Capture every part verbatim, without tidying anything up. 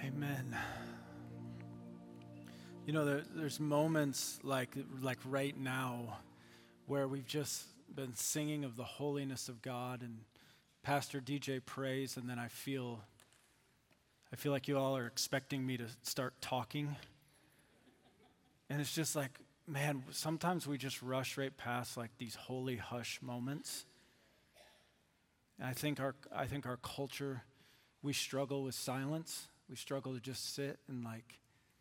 Amen. You know, there, there's moments like like right now where we've just been singing of the holiness of God, and Pastor D J prays, and then I feel I feel like you all are expecting me to start talking. And it's just like, man, sometimes we just rush right past like these holy hush moments. And I think our I think our culture, we struggle with silence. We struggle to just sit and like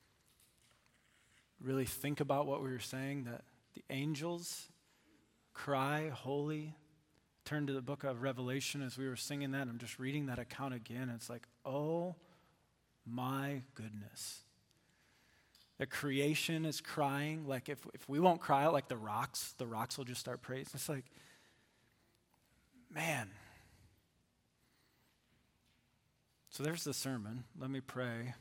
really think about what we were saying, that the angels cry holy. Turn to the book of Revelation as we were singing that. I'm just reading that account again. It's like, oh my goodness. The creation is crying. Like if, if we won't cry out like the rocks, the rocks will just start praising. It's like, man. So there's the sermon. Let me pray.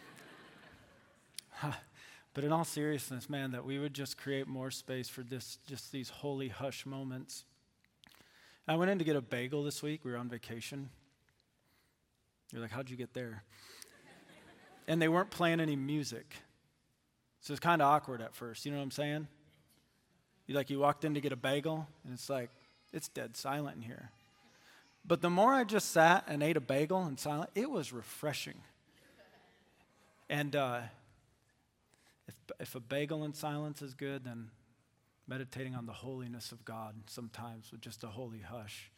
But in all seriousness, man, that we would just create more space for this, just these holy hush moments. I went in to get a bagel this week. We were on vacation. You're like, how'd you get there? And they weren't playing any music. So it's kind of awkward at first. You know what I'm saying? You like, you walked in to get a bagel, and it's like, it's dead silent in here. But the more I just sat and ate a bagel in silence, it was refreshing. And uh, if if a bagel in silence is good, then meditating on the holiness of God sometimes with just a holy hush.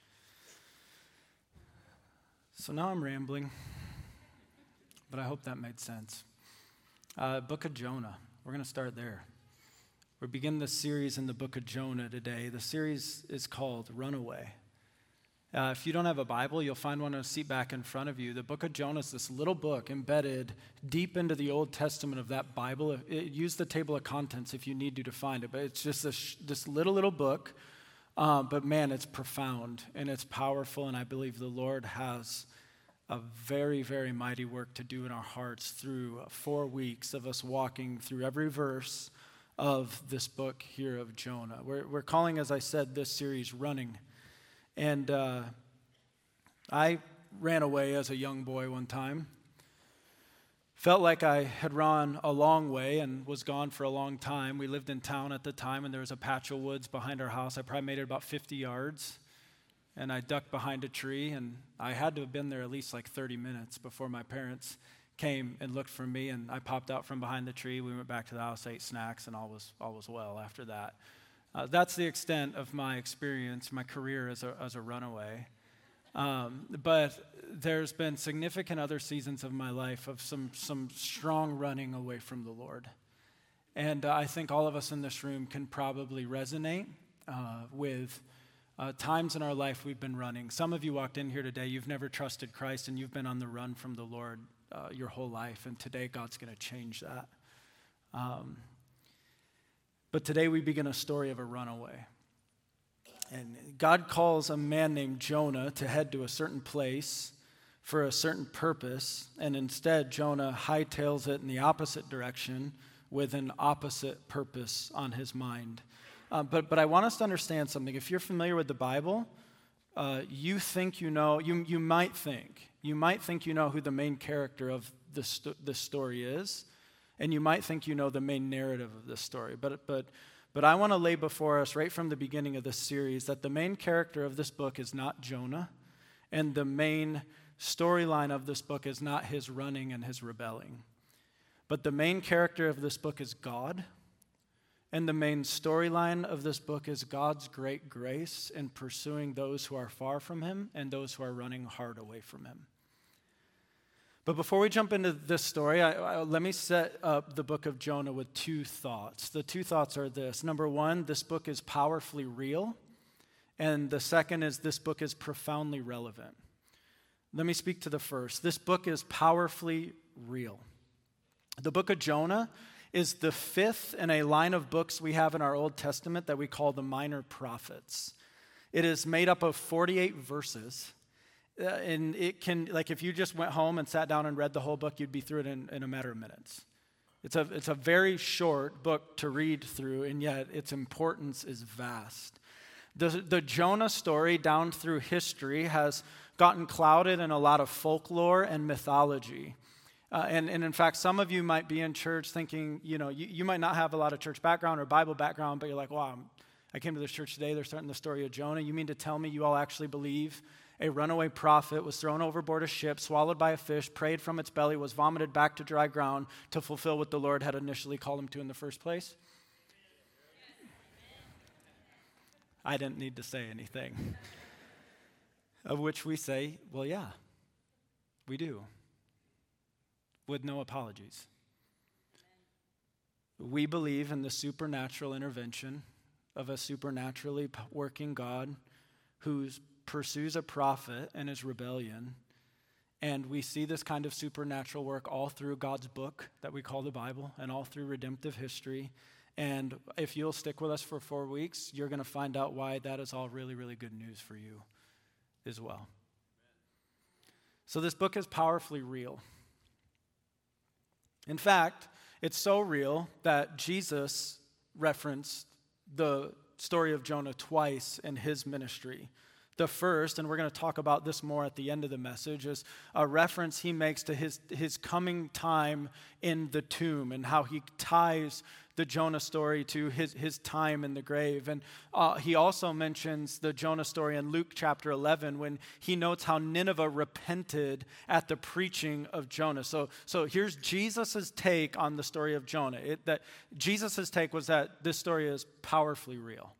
So now I'm rambling, but I hope that made sense. Uh, Book of Jonah. We're going to start there. We're beginning this series in the Book of Jonah today. The series is called Runaway. Uh, if you don't have a Bible, you'll find one on a seat back in front of you. The book of Jonah is this little book embedded deep into the Old Testament of that Bible. It, use the table of contents if you need to to find it. But it's just this, this little, little book. Uh, but man, it's profound and it's powerful. And I believe the Lord has a very, very mighty work to do in our hearts through four weeks of us walking through every verse of this book here of Jonah. We're, we're calling, as I said, this series Running. And uh, I ran away as a young boy one time. Felt like I had run a long way and was gone for a long time. We lived in town at the time, and there was a patch of woods behind our house. I probably made it about fifty yards, and I ducked behind a tree, and I had to have been there at least like thirty minutes before my parents came and looked for me, and I popped out from behind the tree. We went back to the house, ate snacks, and all was all was well after that. Uh, that's the extent of my experience, my career as a as a runaway. Um, but there's been significant other seasons of my life of some some strong running away from the Lord. And uh, I think all of us in this room can probably resonate uh, with uh, times in our life we've been running. Some of you walked in here today, you've never trusted Christ, and you've been on the run from the Lord uh, your whole life. And today God's going to change that. Um But today we begin a story of a runaway. And God calls a man named Jonah to head to a certain place for a certain purpose. And instead, Jonah hightails it in the opposite direction with an opposite purpose on his mind. Uh, but, but I want us to understand something. If you're familiar with the Bible, uh, you think you know, you, you might think, you might think you know who the main character of this, sto- this story is. And you might think you know the main narrative of this story. But but but I want to lay before us right from the beginning of this series that the main character of this book is not Jonah. And the main storyline of this book is not his running and his rebelling. But the main character of this book is God. And the main storyline of this book is God's great grace in pursuing those who are far from him and those who are running hard away from him. But before we jump into this story, I, I, let me set up the book of Jonah with two thoughts. The two thoughts are this. Number one, this book is powerfully real. And the second is this book is profoundly relevant. Let me speak to the first. This book is powerfully real. The book of Jonah is the fifth in a line of books we have in our Old Testament that we call the Minor Prophets. It is made up of forty-eight verses. Uh, and it can, like if you just went home and sat down and read the whole book, you'd be through it in, in a matter of minutes. It's a, it's a very short book to read through, and yet its importance is vast. The, the Jonah story down through history has gotten clouded in a lot of folklore and mythology. Uh, and, and in fact, some of you might be in church thinking, you know, you, you might not have a lot of church background or Bible background, but you're like, wow, I'm, I came to this church today, they're starting the story of Jonah. You mean to tell me you all actually believe a runaway prophet was thrown overboard a ship, swallowed by a fish, prayed from its belly, was vomited back to dry ground to fulfill what the Lord had initially called him to in the first place? I didn't need to say anything. Of which we say, well, yeah, we do. With no apologies. We believe in the supernatural intervention of a supernaturally working God who pursues a prophet in his rebellion. And we see this kind of supernatural work all through God's book that we call the Bible and all through redemptive history. And if you'll stick with us for four weeks, you're going to find out why that is all really, really good news for you as well. So this book is powerfully real. In fact, it's so real that Jesus referenced the story of Jonah twice in his ministry. The first, and we're going to talk about this more at the end of the message, is a reference he makes to his, his coming time in the tomb and how he ties the Jonah story to his, his time in the grave. And uh, he also mentions the Jonah story in Luke chapter eleven when he notes how Nineveh repented at the preaching of Jonah. So, so here's Jesus' take on the story of Jonah. It, that Jesus' take was that this story is powerfully real.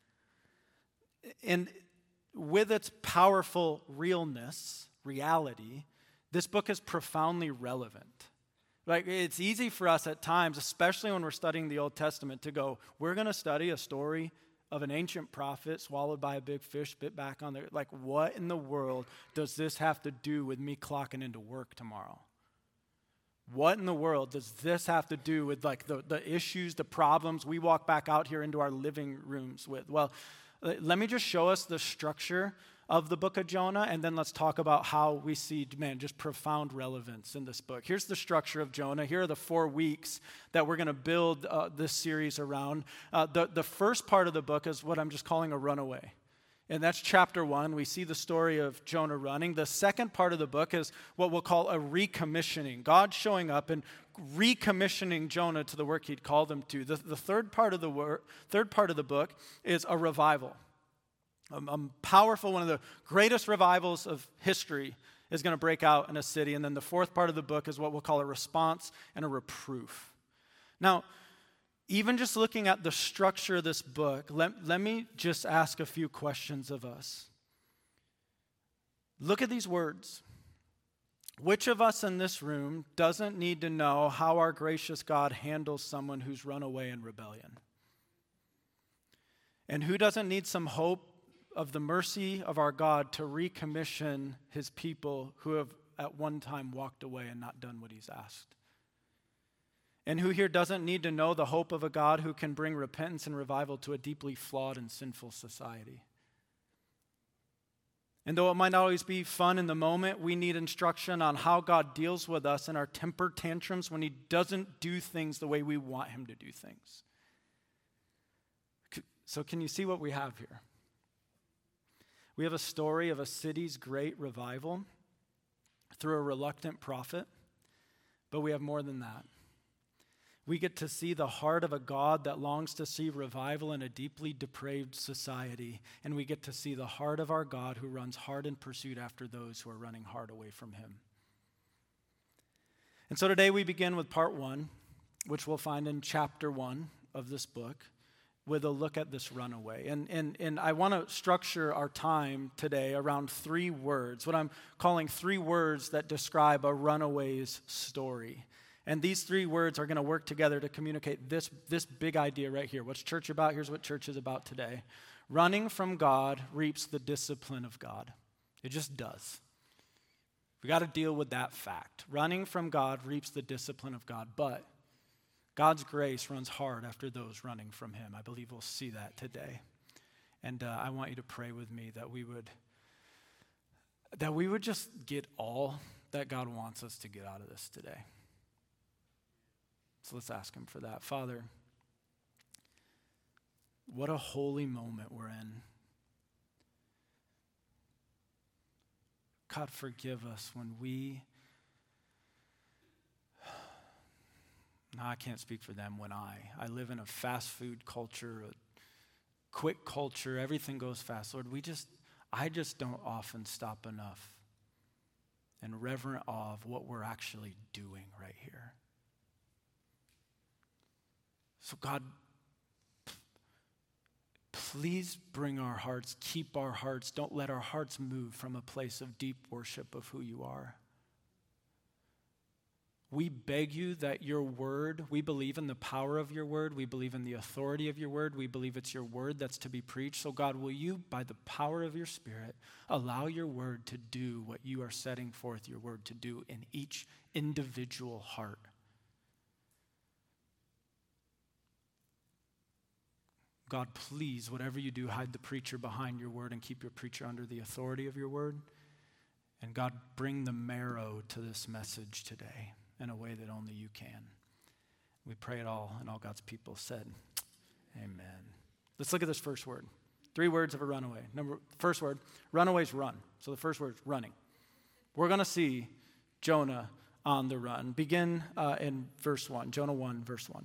And with its powerful realness, reality, this book is profoundly relevant. Like, it's easy for us at times, especially when we're studying the Old Testament, to go, we're going to study a story of an ancient prophet swallowed by a big fish, bit back on there. Like, what in the world does this have to do with me clocking into work tomorrow? What in the world does this have to do with, like, the, the issues, the problems we walk back out here into our living rooms with? Well, let me just show us the structure of the book of Jonah, and then let's talk about how we see, man, just profound relevance in this book. Here's the structure of Jonah. Here are the four weeks that we're going to build uh, this series around. Uh, the, the first part of the book is what I'm just calling a runaway. And that's chapter one. We see the story of Jonah running. The second part of the book is what we'll call a recommissioning. God showing up and recommissioning Jonah to the work he'd called him to. The, the third part of the work, third part of the book is a revival. A, a powerful, one of the greatest revivals of history is going to break out in a city. And then the fourth part of the book is what we'll call a response and a reproof. Now, even just looking at the structure of this book, let, let me just ask a few questions of us. Look at these words. Which of us in this room doesn't need to know how our gracious God handles someone who's run away in rebellion? And who doesn't need some hope of the mercy of our God to recommission his people who have at one time walked away and not done what he's asked? And who here doesn't need to know the hope of a God who can bring repentance and revival to a deeply flawed and sinful society? And though it might not always be fun in the moment, we need instruction on how God deals with us in our temper tantrums when he doesn't do things the way we want him to do things. So can you see what we have here? We have a story of a city's great revival through a reluctant prophet, but we have more than that. We get to see the heart of a God that longs to see revival in a deeply depraved society. And we get to see the heart of our God who runs hard in pursuit after those who are running hard away from him. And so today we begin with part one, which we'll find in chapter one of this book, with a look at this runaway. And, and, and I want to structure our time today around three words, what I'm calling three words that describe a runaway's story. And these three words are going to work together to communicate this, this big idea right here. What's church about? Here's what church is about today. Running from God reaps the discipline of God. It just does. We got to deal with that fact. Running from God reaps the discipline of God. But God's grace runs hard after those running from him. I believe we'll see that today. And uh, I want you to pray with me that we would, that we would just get all that God wants us to get out of this today. So let's ask him for that. Father, what a holy moment we're in. God, forgive us when we I can't speak for them when I. I live in a fast food culture, a quick culture, everything goes fast. Lord, we just, I just don't often stop enough in reverent awe of what we're actually doing right here. So God, please bring our hearts, keep our hearts, don't let our hearts move from a place of deep worship of who you are. We beg you that your word, we believe in the power of your word, we believe in the authority of your word, we believe it's your word that's to be preached. So God, will you, by the power of your Spirit, allow your word to do what you are setting forth your word to do in each individual heart. God, please, whatever you do, hide the preacher behind your word and keep your preacher under the authority of your word. And God, bring the marrow to this message today in a way that only you can. We pray it all, and all God's people said, amen. Let's look at this first word. Three words of a runaway. Number first word, runaways run. So the first word is running. We're going to see Jonah on the run. Begin uh, in verse one, Jonah one, verse one.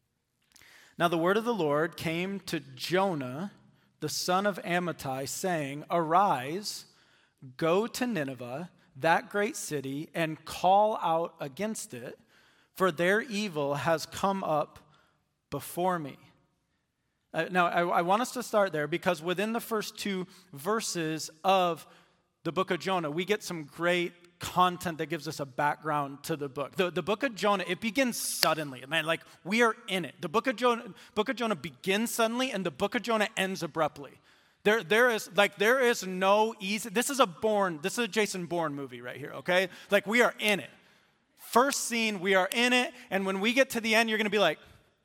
Now the word of the Lord came to Jonah, the son of Amittai, saying, arise, go to Nineveh, that great city, and call out against it, for their evil has come up before me. Uh, now, I, I want us to start there because within the first two verses of the book of Jonah, we get some great content that gives us a background to the book. The, the book of Jonah, it begins suddenly. Man, like we are in it. The book of Jonah, book of Jonah begins suddenly, and the book of Jonah ends abruptly. There, there is like there is no easy. This is a Bourne. This is a Jason Bourne movie right here. Okay, like we are in it. First scene, we are in it, and when we get to the end, you're gonna be like,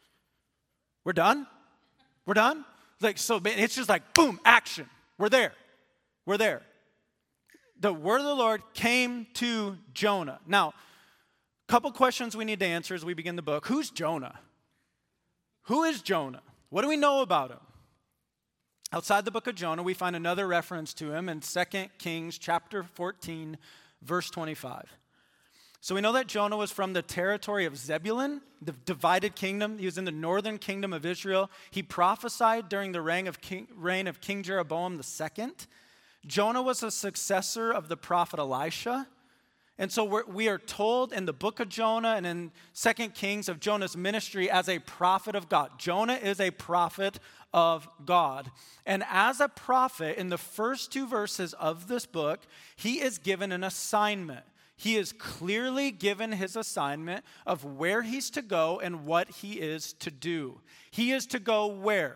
"We're done, we're done." Like so, it's just like boom, action. We're there, we're there. The word of the Lord came to Jonah. Now, a couple questions we need to answer as we begin the book. Who's Jonah? Who is Jonah? What do we know about him? Outside the book of Jonah, we find another reference to him in Second Kings chapter fourteen, verse twenty-five. So we know that Jonah was from the territory of Zebulun, the divided kingdom. He was in the northern kingdom of Israel. He prophesied during the reign of King, reign of King Jeroboam the second. Jonah was a successor of the prophet Elisha. And so we're, we are told in the book of Jonah and in Second Kings of Jonah's ministry as a prophet of God. Jonah is a prophet of God. And as a prophet, in the first two verses of this book, he is given an assignment. He is clearly given his assignment of where he's to go and what he is to do. He is to go where?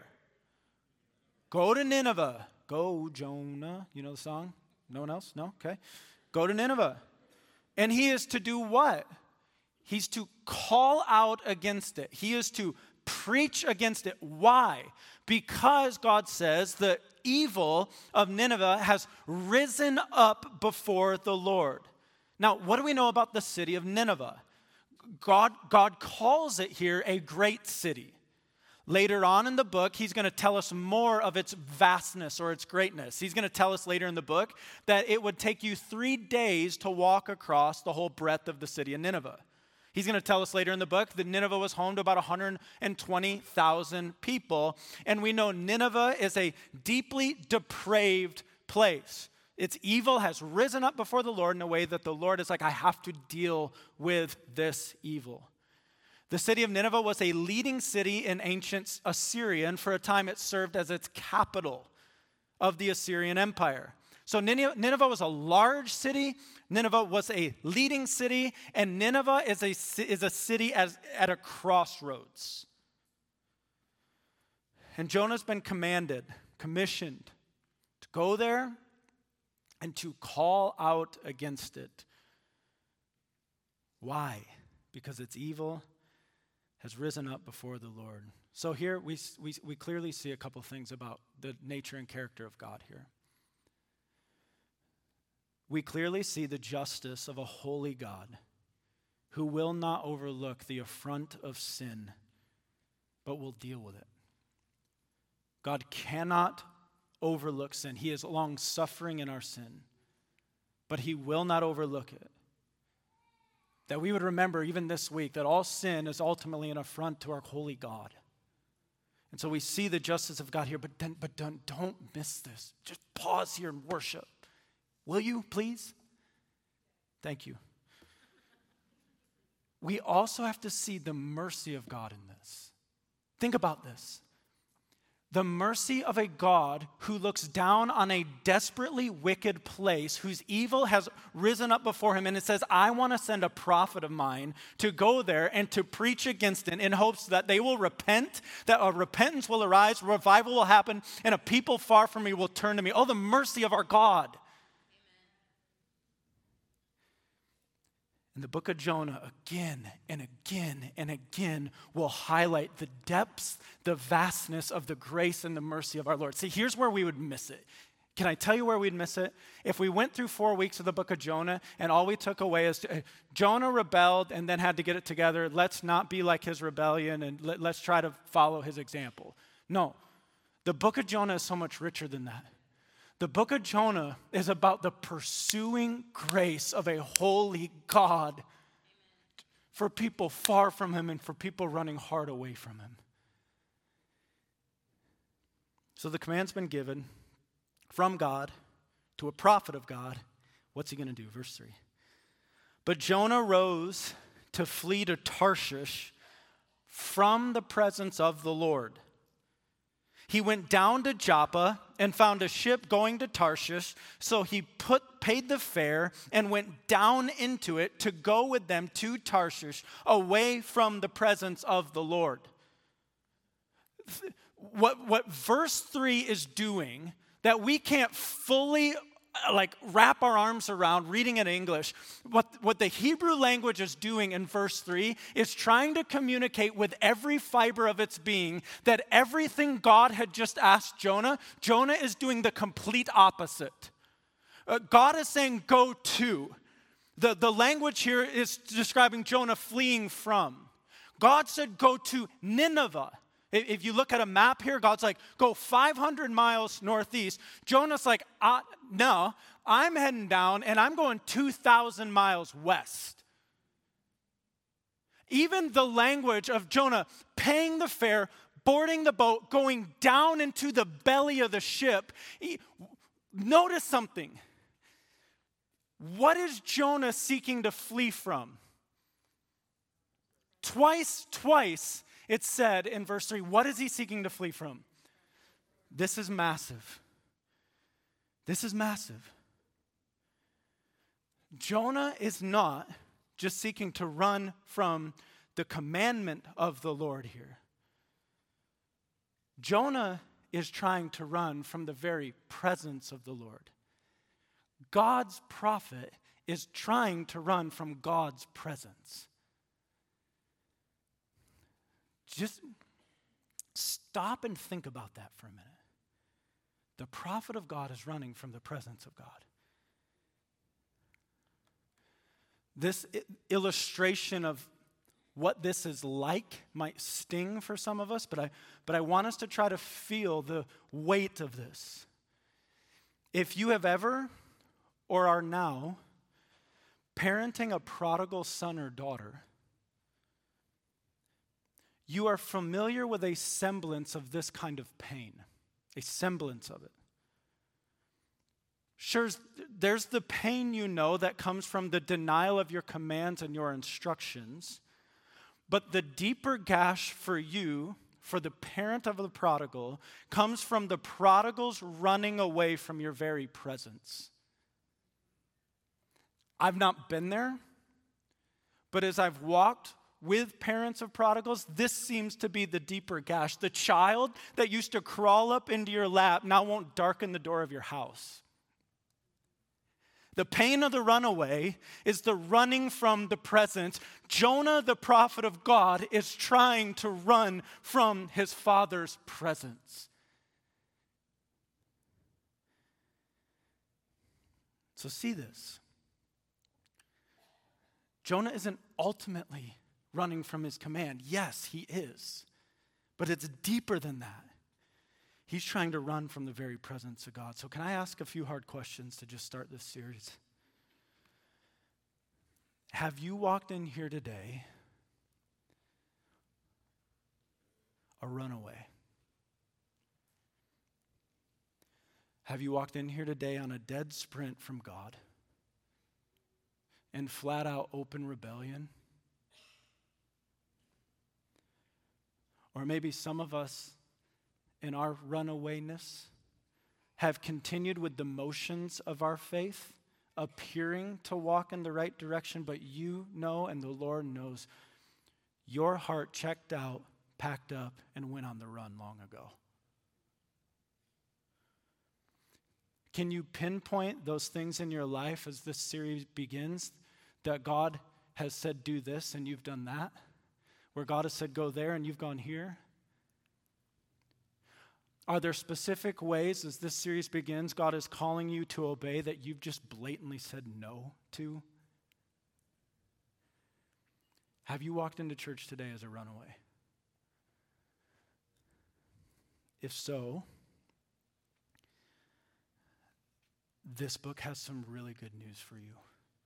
Go to Nineveh. Go, Jonah. You know the song? No one else? No? Okay. Go to Nineveh. And he is to do what? He's to call out against it. He is to preach against it. Why? Because God says the evil of Nineveh has risen up before the Lord. Now, what do we know about the city of Nineveh? God, God calls it here a great city. Later on in the book, he's going to tell us more of its vastness or its greatness. He's going to tell us later in the book that it would take you three days to walk across the whole breadth of the city of Nineveh. He's going to tell us later in the book that Nineveh was home to about one hundred twenty thousand people. And we know Nineveh is a deeply depraved place. Its evil has risen up before the Lord in a way that the Lord is like, I have to deal with this evil. The city of Nineveh was a leading city in ancient Assyria, and for a time it served as its capital of the Assyrian Empire. So Nineveh was a large city, Nineveh was a leading city, and Nineveh is a, is a city as, at a crossroads. And Jonah's been commanded, commissioned to go there and to call out against it. Why? Because it's evil has risen up before the Lord. So here we, we, we clearly see a couple things about the nature and character of God here. We clearly see the justice of a holy God who will not overlook the affront of sin, but will deal with it. God cannot overlook sin. He is long-suffering in our sin, but he will not overlook it. That we would remember even this week that all sin is ultimately an affront to our holy God. And so we see the justice of God here, but then, but don't, don't miss this. Just pause here and worship. Will you, please? Thank you. We also have to see the mercy of God in this. Think about this. The mercy of a God who looks down on a desperately wicked place, whose evil has risen up before him, and it says, I want to send a prophet of mine to go there and to preach against it in hopes that they will repent, that a repentance will arise, revival will happen, and a people far from me will turn to me. Oh, the mercy of our God. And the book of Jonah again and again and again will highlight the depths, the vastness of the grace and the mercy of our Lord. See, here's where we would miss it. Can I tell you where we'd miss it? If we went through four weeks of the book of Jonah and all we took away is uh, Jonah rebelled and then had to get it together. Let's not be like his rebellion and let, let's try to follow his example. No, the book of Jonah is so much richer than that. The book of Jonah is about the pursuing grace of a holy God for people far from him and for people running hard away from him. So the command's been given from God to a prophet of God. What's he going to do? Verse three. But Jonah rose to flee to Tarshish from the presence of the Lord. He went down to Joppa and found a ship going to Tarshish, so he put, paid the fare and went down into it to go with them to Tarshish, away from the presence of the Lord. What, what verse three is doing that we can't fully like wrap our arms around reading in English, what, what the Hebrew language is doing in verse three is trying to communicate with every fiber of its being that everything God had just asked Jonah, Jonah is doing the complete opposite. Uh, God is saying, go to. The, the language here is describing Jonah fleeing from. God said, go to Nineveh. If you look at a map here, God's like, go five hundred miles northeast. Jonah's like, uh, no, I'm heading down and I'm going two thousand miles west. Even the language of Jonah paying the fare, boarding the boat, going down into the belly of the ship. He, notice something. What is Jonah seeking to flee from? Twice, twice, it said in verse three, what is he seeking to flee from? This is massive. This is massive. Jonah is not just seeking to run from the commandment of the Lord here. Jonah is trying to run from the very presence of the Lord. God's prophet is trying to run from God's presence. Just stop and think about that for a minute. The prophet of God is running from the presence of God. This illustration of what this is like might sting for some of us, but I, but I want us to try to feel the weight of this. If you have ever or are now parenting a prodigal son or daughter, you are familiar with a semblance of this kind of pain, a semblance of it. Sure, there's the pain you know that comes from the denial of your commands and your instructions, but the deeper gash for you, for the parent of the prodigal, comes from the prodigal's running away from your very presence. I've not been there, but as I've walked with parents of prodigals, this seems to be the deeper gash. The child that used to crawl up into your lap now won't darken the door of your house. The pain of the runaway is the running from the present. Jonah, the prophet of God, is trying to run from his father's presence. So see this. Jonah isn't ultimately running from his command. Yes, he is. But it's deeper than that. He's trying to run from the very presence of God. So can I ask a few hard questions to just start this series? Have you walked in here today a runaway? Have you walked in here today on a dead sprint from God and flat out open rebellion? Or maybe some of us in our runawayness have continued with the motions of our faith, appearing to walk in the right direction, but you know and the Lord knows your heart checked out, packed up, and went on the run long ago. Can you pinpoint those things in your life as this series begins that God has said do this and you've done that? Where God has said go there and you've gone here? Are there specific ways as this series begins God is calling you to obey that you've just blatantly said no to? Have you walked into church today as a runaway? If so, this book has some really good news for you.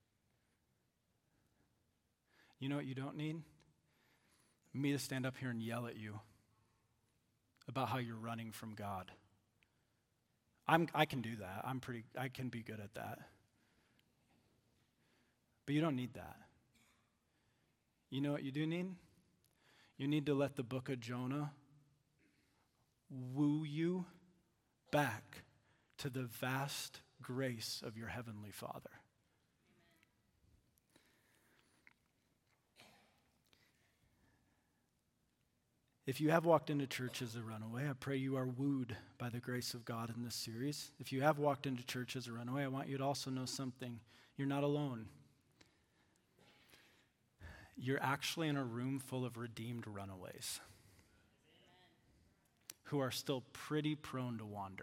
You know what you don't need? Me to stand up here and yell at you about how you're running from God. I'm, I can do that. I'm pretty, I can be good at that. But you don't need that. You know what you do need? You need to let the book of Jonah woo you back to the vast grace of your heavenly Father. If you have walked into church as a runaway, I pray you are wooed by the grace of God in this series. If you have walked into church as a runaway, I want you to also know something. You're not alone. You're actually in a room full of redeemed runaways who are still pretty prone to wander.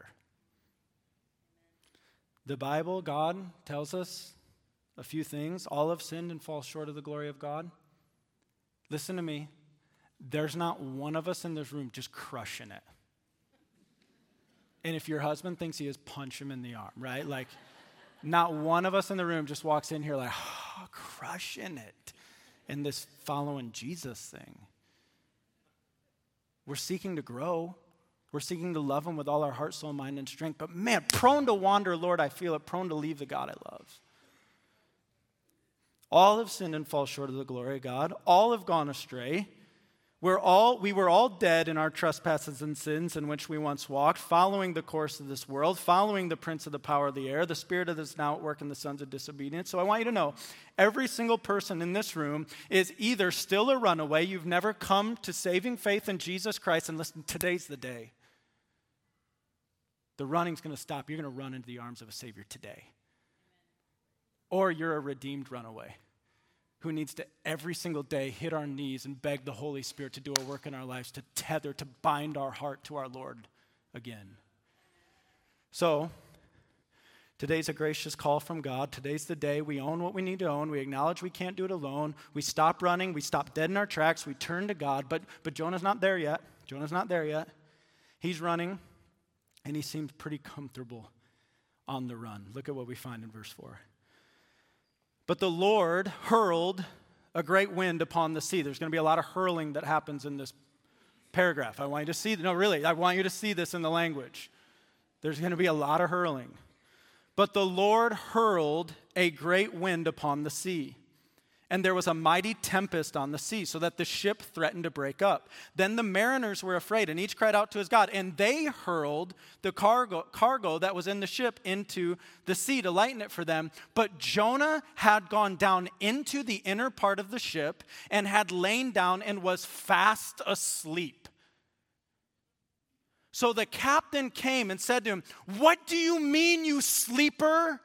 The Bible, God tells us a few things. All have sinned and fall short of the glory of God. Listen to me. There's not one of us in this room just crushing it. And if your husband thinks he is, punch him in the arm, right? Like, not one of us in the room just walks in here like, oh, crushing it in this following Jesus thing. We're seeking to grow. We're seeking to love him with all our heart, soul, mind, and strength. But man, prone to wander, Lord, I feel it, prone to leave the God I love. All have sinned and fall short of the glory of God. All have gone astray. We're all, we were all dead in our trespasses and sins in which we once walked, following the course of this world, following the prince of the power of the air, the spirit that is now at work in the sons of disobedience. So I want you to know, every single person in this room is either still a runaway, you've never come to saving faith in Jesus Christ, and listen, today's the day. The running's going to stop. You're going to run into the arms of a Savior today. Or you're a redeemed runaway who needs to every single day hit our knees and beg the Holy Spirit to do a work in our lives, to tether, to bind our heart to our Lord again. So, today's a gracious call from God. Today's the day we own what we need to own. We acknowledge we can't do it alone. We stop running. We stop dead in our tracks. We turn to God. But, but Jonah's not there yet. Jonah's not there yet. He's running, and he seems pretty comfortable on the run. Look at what we find in verse four. But the Lord hurled a great wind upon the sea. There's going to be a lot of hurling that happens in this paragraph. I want you to see, no, really, I want you to see this in the language. There's going to be a lot of hurling. But the Lord hurled a great wind upon the sea, and there was a mighty tempest on the sea, so that the ship threatened to break up. Then the mariners were afraid, and each cried out to his God, and they hurled the cargo, cargo that was in the ship into the sea to lighten it for them. But Jonah had gone down into the inner part of the ship and had lain down and was fast asleep. So the captain came and said to him, "What do you mean, you sleeper?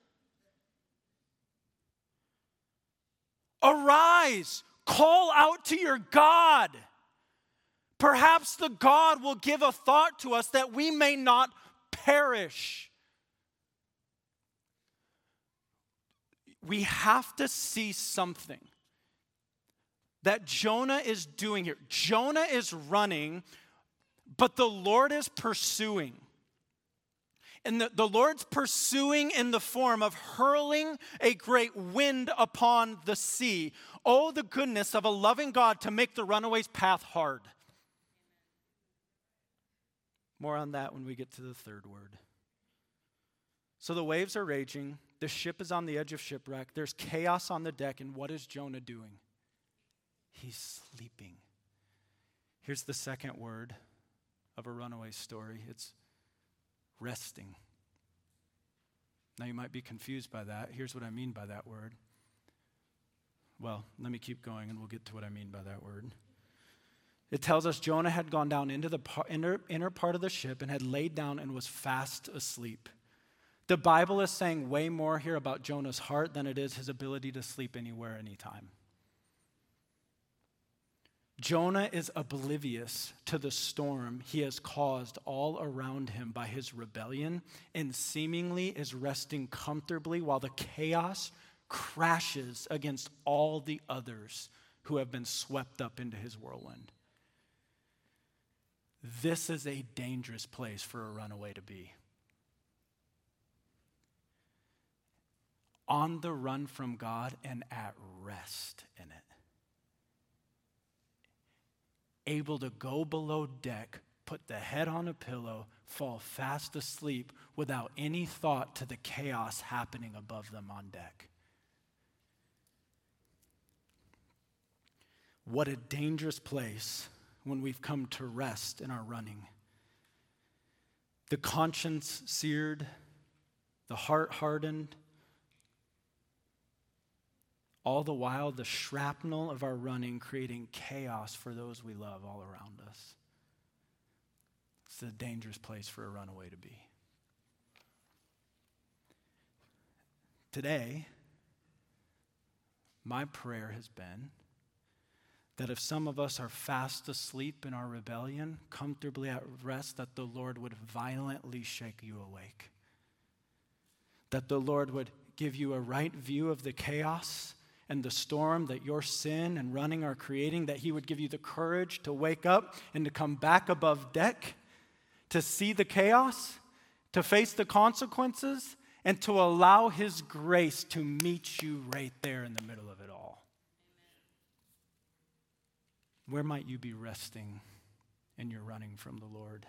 Arise, call out to your God. Perhaps the God will give a thought to us that we may not perish." We have to see something that Jonah is doing here. Jonah is running, but the Lord is pursuing. And the, the Lord's pursuing in the form of hurling a great wind upon the sea. Oh, the goodness of a loving God to make the runaway's path hard. More on that when we get to the third word. So the waves are raging. The ship is on the edge of shipwreck. There's chaos on the deck. And what is Jonah doing? He's sleeping. Here's the second word of a runaway story. It's resting. Now you might be confused by that. Here's what I mean by that word. Well, let me keep going and we'll get to what I mean by that word. It tells us Jonah had gone down into the par- inner, inner part of the ship and had laid down and was fast asleep. The Bible is saying way more here about Jonah's heart than it is his ability to sleep anywhere, anytime. Jonah is oblivious to the storm he has caused all around him by his rebellion and seemingly is resting comfortably while the chaos crashes against all the others who have been swept up into his whirlwind. This is a dangerous place for a runaway to be. On the run from God and at rest in it. Able to go below deck, put the head on a pillow, fall fast asleep without any thought to the chaos happening above them on deck. What a dangerous place when we've come to rest in our running. The conscience seared, the heart hardened, all the while the shrapnel of our running creating chaos for those we love all around us. It's a dangerous place for a runaway to be. Today, my prayer has been that if some of us are fast asleep in our rebellion, comfortably at rest, that the Lord would violently shake you awake. That the Lord would give you a right view of the chaos and the storm that your sin and running are creating, that he would give you the courage to wake up and to come back above deck, to see the chaos, to face the consequences, and to allow his grace to meet you right there in the middle of it all. Where might you be resting in your running from the Lord?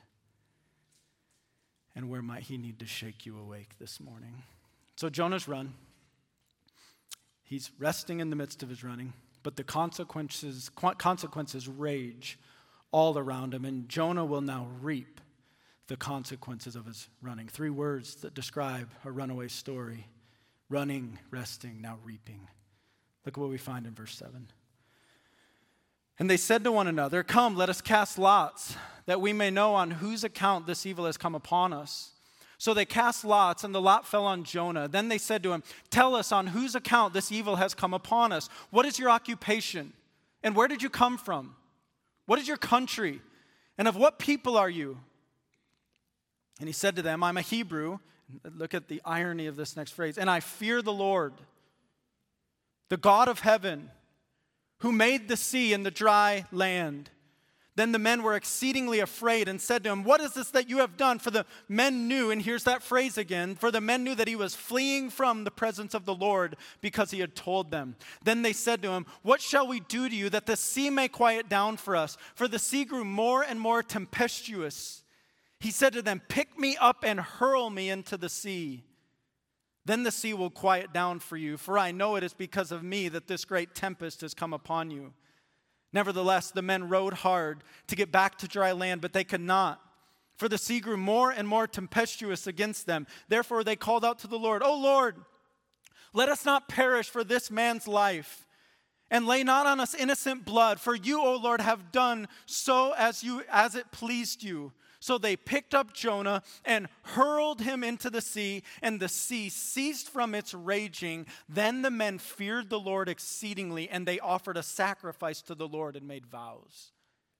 And where might he need to shake you awake this morning? So Jonah's run. He's resting in the midst of his running, but the consequences, consequences rage all around him, and Jonah will now reap the consequences of his running. Three words that describe a runaway story: running, resting, now reaping. Look at what we find in verse seven. And they said to one another, "Come, let us cast lots, that we may know on whose account this evil has come upon us." So they cast lots, and the lot fell on Jonah. Then they said to him, "Tell us on whose account this evil has come upon us. What is your occupation? And where did you come from? What is your country? And of what people are you?" And he said to them, "I'm a Hebrew." Look at the irony of this next phrase. "And I fear the Lord, the God of heaven, who made the sea and the dry land." Then the men were exceedingly afraid and said to him, "What is this that you have done?" For the men knew, and here's that phrase again, for the men knew that he was fleeing from the presence of the Lord because he had told them. Then they said to him, "What shall we do to you that the sea may quiet down for us?" For the sea grew more and more tempestuous. He said to them, "Pick me up and hurl me into the sea. Then the sea will quiet down for you, for I know it is because of me that this great tempest has come upon you." Nevertheless, the men rowed hard to get back to dry land, but they could not, for the sea grew more and more tempestuous against them. Therefore they called out to the Lord, "O Lord, let us not perish for this man's life, and lay not on us innocent blood, for you, O Lord, have done so as you as it pleased you." So they picked up Jonah and hurled him into the sea, and the sea ceased from its raging. Then the men feared the Lord exceedingly, and they offered a sacrifice to the Lord and made vows.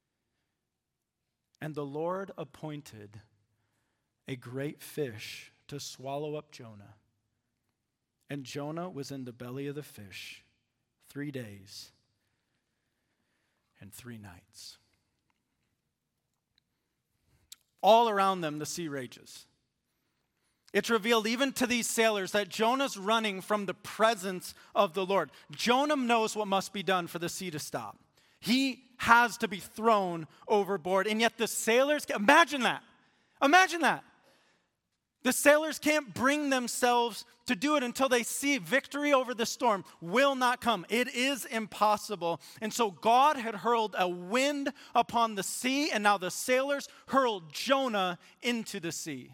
And the Lord appointed a great fish to swallow up Jonah. And Jonah was in the belly of the fish three days and three nights. All around them, the sea rages. It's revealed even to these sailors that Jonah's running from the presence of the Lord. Jonah knows what must be done for the sea to stop. He has to be thrown overboard. And yet the sailors, imagine that. Imagine that. The sailors can't bring themselves to do it until they see victory over the storm will not come. It is impossible. And so God had hurled a wind upon the sea, and now the sailors hurled Jonah into the sea.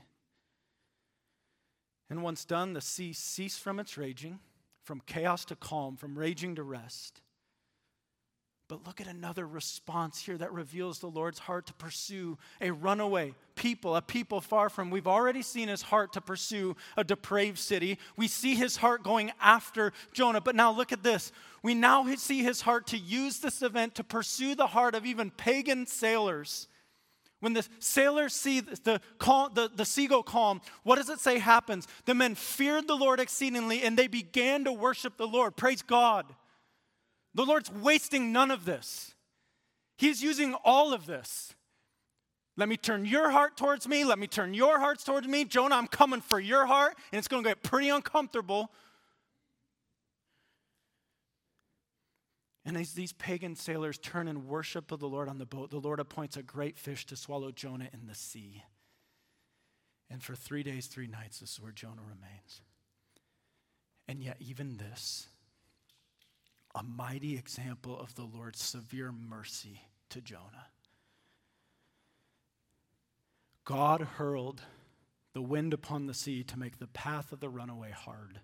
And once done, the sea ceased from its raging, from chaos to calm, from raging to rest. But look at another response here that reveals the Lord's heart to pursue a runaway people, a people far from. We've already seen his heart to pursue a depraved city. We see his heart going after Jonah. But now look at this. We now see his heart to use this event to pursue the heart of even pagan sailors. When the sailors see the, calm, the, the sea go calm, what does it say happens? The men feared the Lord exceedingly, and they began to worship the Lord. Praise God. The Lord's wasting none of this. He's using all of this. Let me turn your heart towards me. Let me turn your hearts towards me. Jonah, I'm coming for your heart, and it's going to get pretty uncomfortable. And as these pagan sailors turn and worship of the Lord on the boat, the Lord appoints a great fish to swallow Jonah in the sea. And for three days, three nights, this is where Jonah remains. And yet even this, a mighty example of the Lord's severe mercy to Jonah. God hurled the wind upon the sea to make the path of the runaway hard.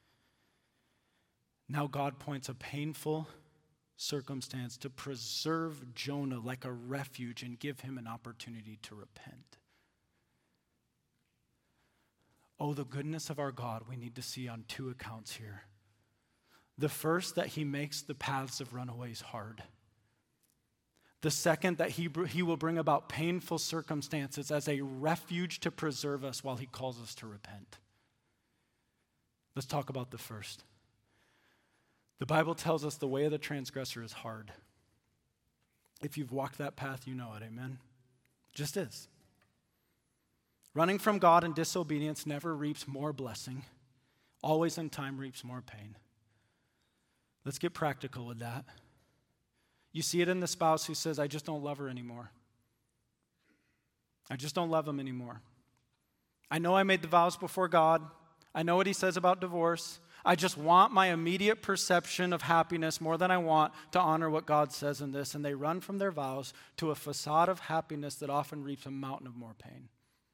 Now God points a painful circumstance to preserve Jonah like a refuge and give him an opportunity to repent. Oh, the goodness of our God we need to see on two accounts here. The first, that he makes the paths of runaways hard. The second, that he, he will bring about painful circumstances as a refuge to preserve us while he calls us to repent. Let's talk about the first. The Bible tells us the way of the transgressor is hard. If you've walked that path, you know it, amen? Just is. Running from God in disobedience never reaps more blessing. Always in time reaps more pain. Let's get practical with that. You see it in the spouse who says, I just don't love her anymore. I just don't love him anymore. I know I made the vows before God. I know what he says about divorce. I just want my immediate perception of happiness more than I want to honor what God says in this. And they run from their vows to a facade of happiness that often reaps a mountain of more pain.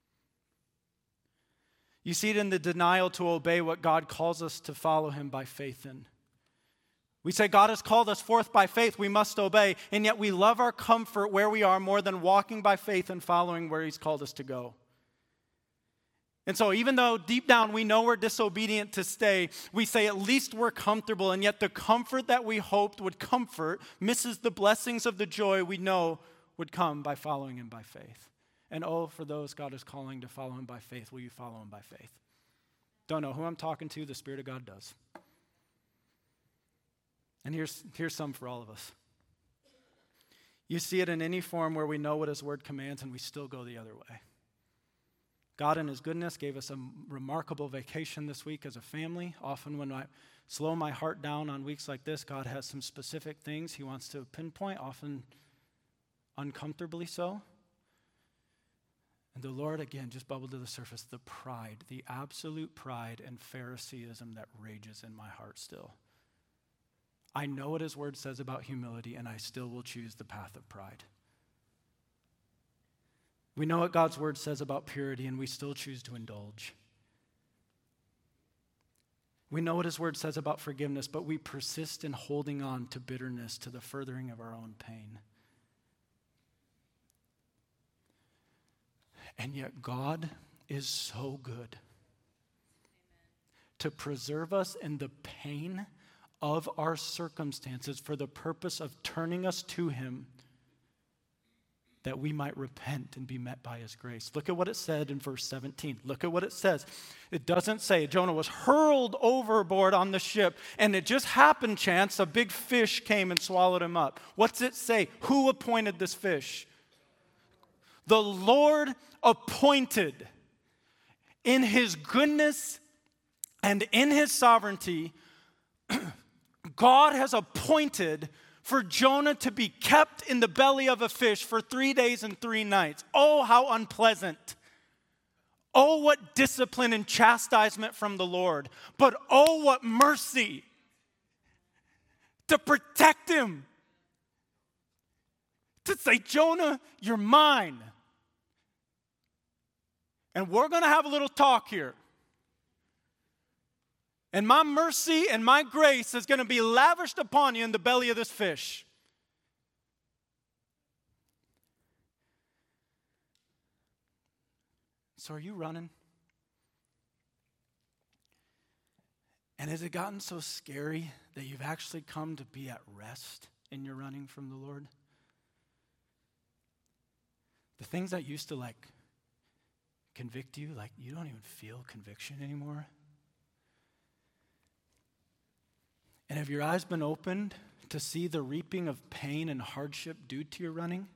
You see it in the denial to obey what God calls us to follow him by faith in. We say God has called us forth by faith, we must obey, and yet we love our comfort where we are more than walking by faith and following where he's called us to go. And so even though deep down we know we're disobedient to stay, we say at least we're comfortable, and yet the comfort that we hoped would comfort misses the blessings of the joy we know would come by following him by faith. And oh, for those God is calling to follow him by faith, will you follow him by faith? Don't know who I'm talking to, the Spirit of God does. And here's, here's some for all of us. You see it in any form where we know what his word commands and we still go the other way. God in his goodness gave us a remarkable vacation this week as a family. Often when I slow my heart down on weeks like this, God has some specific things he wants to pinpoint, often uncomfortably so. And the Lord, again, just bubbled to the surface, the pride, the absolute pride and Phariseeism that rages in my heart still. I know what his word says about humility, and I still will choose the path of pride. We know what God's word says about purity, and we still choose to indulge. We know what his word says about forgiveness, but we persist in holding on to bitterness to the furthering of our own pain. And yet God is so good to preserve us in the pain of our circumstances for the purpose of turning us to him that we might repent and be met by his grace. Look at what it said in verse seventeen. Look at what it says. It doesn't say Jonah was hurled overboard on the ship and it just happened chance a big fish came and swallowed him up. What's it say? Who appointed this fish? The Lord appointed. in his goodness and in his sovereignty, God has appointed for Jonah to be kept in the belly of a fish for three days and three nights. Oh, how unpleasant. Oh, what discipline and chastisement from the Lord. But oh, what mercy to protect him. To say, Jonah, you're mine. And we're going to have a little talk here. And my mercy and my grace is going to be lavished upon you in the belly of this fish. So are you running? And has it gotten so scary that you've actually come to be at rest in your running from the Lord? The things that used to like convict you, like you don't even feel conviction anymore. And have your eyes been opened to see the reaping of pain and hardship due to your running?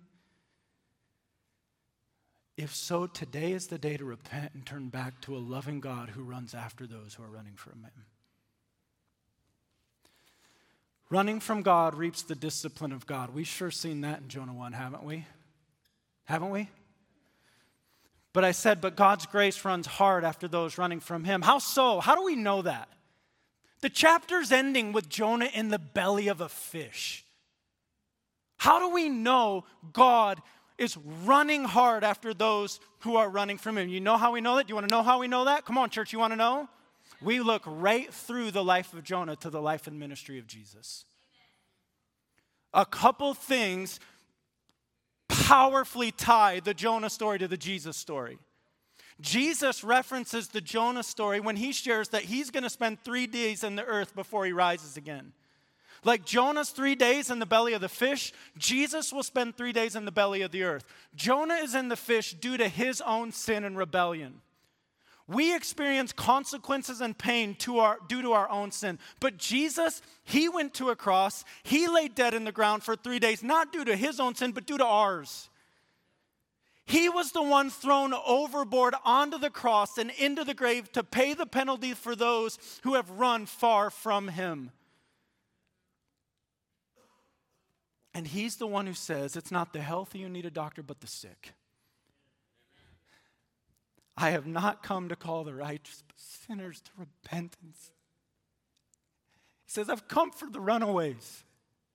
If so, today is the day to repent and turn back to a loving God who runs after those who are running from him. Running from God reaps the discipline of God. We've sure seen that in Jonah one, haven't we? Haven't we? But I said, but God's grace runs hard after those running from him. How so? How do we know that? The chapter's ending with Jonah in the belly of a fish. How do we know God is running hard after those who are running from him? You know how we know that? Do you want to know how we know that? Come on, church, you want to know? We look right through the life of Jonah to the life and ministry of Jesus. A couple things powerfully tie the Jonah story to the Jesus story. Jesus references the Jonah story when he shares that he's going to spend three days in the earth before he rises again. Like Jonah's three days in the belly of the fish, Jesus will spend three days in the belly of the earth. Jonah is in the fish due to his own sin and rebellion. We experience consequences and pain to our, due to our own sin. But Jesus, he went to a cross. He lay dead in the ground for three days, not due to his own sin, but due to ours. He was the one thrown overboard onto the cross and into the grave to pay the penalty for those who have run far from him. And he's the one who says, it's not the healthy who need a doctor, but the sick. I have not come to call the righteous, but sinners to repentance. He says, I've come for the runaways.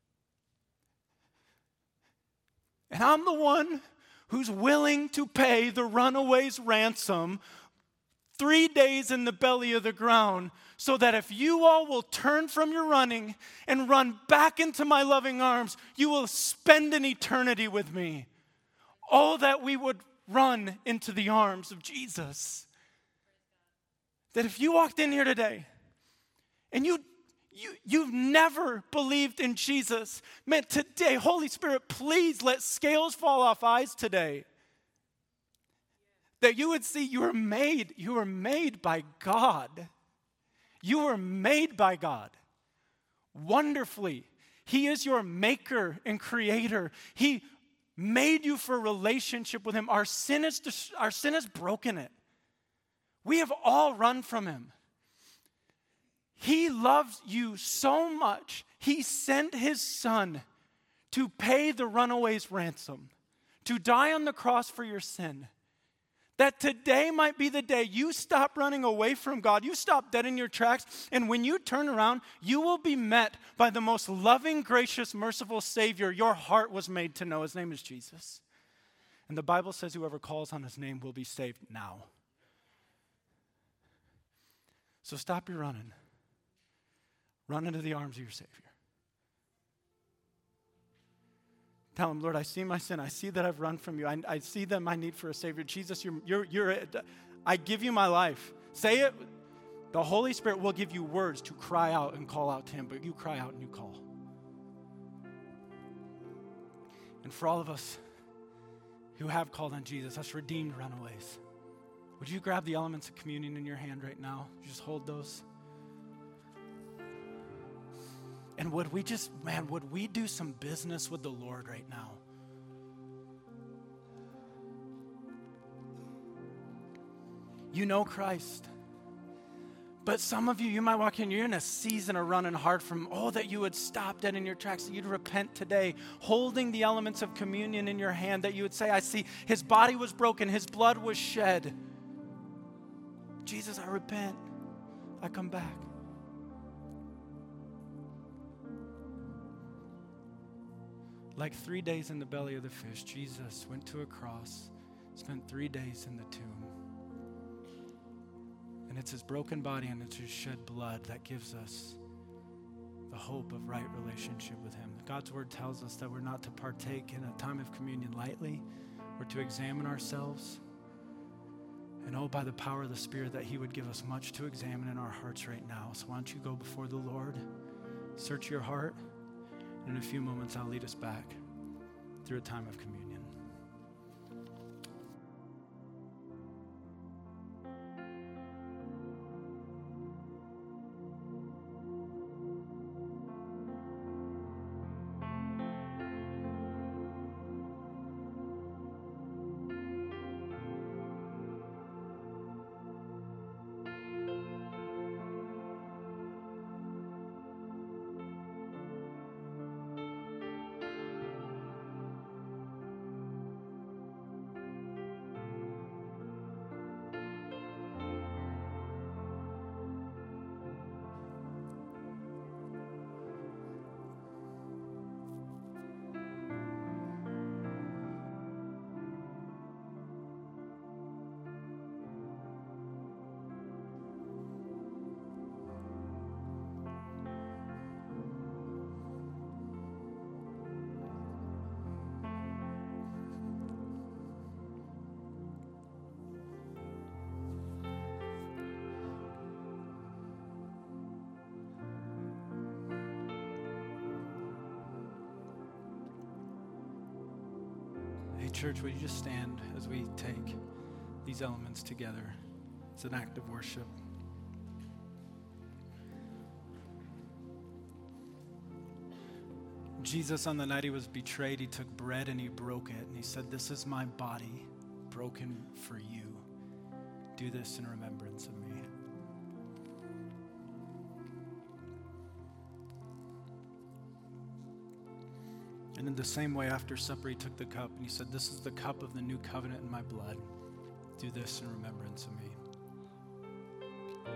And I'm the one who's willing to pay the runaways' ransom three days in the belly of the ground, so that if you all will turn from your running and run back into my loving arms, you will spend an eternity with me. Oh, that we would run into the arms of Jesus. That if you walked in here today and you, you, you've never believed in Jesus, man, today, Holy Spirit, please let scales fall off eyes today. That you would see you were made, you were made by God. You were made by God. Wonderfully. He is your maker and creator. He made you for a relationship with him. Our sin is, our sin has broken it. We have all run from him. He loves you so much, he sent his son to pay the runaway's ransom, to die on the cross for your sin. That today might be the day you stop running away from God. You stop dead in your tracks. And when you turn around, you will be met by the most loving, gracious, merciful Savior your heart was made to know. His name is Jesus. And the Bible says whoever calls on his name will be saved now. So stop your running. Run into the arms of your Savior. Tell him, Lord, I see my sin. I see that I've run from you. I, I see that my need for a Savior. Jesus, you're, you're, you're, I give you my life. Say it. The Holy Spirit will give you words to cry out and call out to him, but you cry out and you call. And for all of us who have called on Jesus, us redeemed runaways, would you grab the elements of communion in your hand right now? Just hold those. And would we just, man, would we do some business with the Lord right now? You know Christ. But some of you, you might walk in, you're in a season of running hard from, oh, that you would stop dead in your tracks, that you'd repent today, holding the elements of communion in your hand, that you would say, I see his body was broken, his blood was shed. Jesus, I repent. I come back. Like three days in the belly of the fish, Jesus went to a cross, spent three days in the tomb. And it's his broken body and it's his shed blood that gives us the hope of right relationship with him. God's word tells us that we're not to partake in a time of communion lightly. We're to examine ourselves. And oh, by the power of the Spirit, that he would give us much to examine in our hearts right now. So why don't you go before the Lord, search your heart, and in a few moments I'll lead us back through a time of communion. Church, will you just stand as we take these elements together? It's an act of worship. Jesus, on the night he was betrayed, he took bread and he broke it. And he said, this is my body broken for you. Do this in remembrance of me. And in the same way, after supper, he took the cup and he said, this is the cup of the new covenant in my blood. Do this in remembrance of me.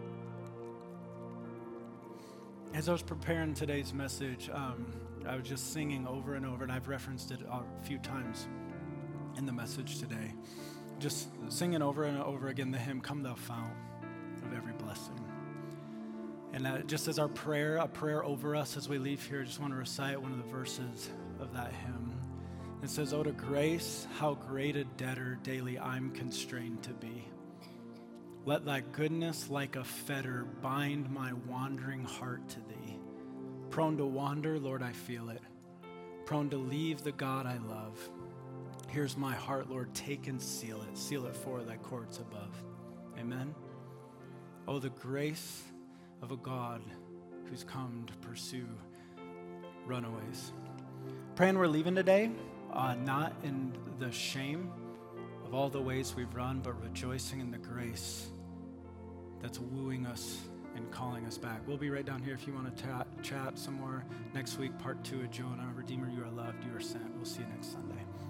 As I was preparing today's message, um, I was just singing over and over, and I've referenced it a few times in the message today. Just singing over and over again the hymn, Come Thou Fount of Every Blessing. And uh, just as our prayer, a prayer over us as we leave here, I just want to recite one of the verses of that hymn. It says, oh, to grace, how great a debtor daily I'm constrained to be. Let thy goodness like a fetter bind my wandering heart to thee. Prone to wander, Lord, I feel it. Prone to leave the God I love. Here's my heart, Lord, take and seal it. Seal it for thy courts above. Amen. Oh, the grace of a God who's come to pursue runaways. Praying we're leaving today, uh, not in the shame of all the ways we've run, but rejoicing in the grace that's wooing us and calling us back. We'll be right down here if you want to ta- chat some more next week, part two of Jonah. Redeemer, you are loved, you are sent. We'll see you next Sunday.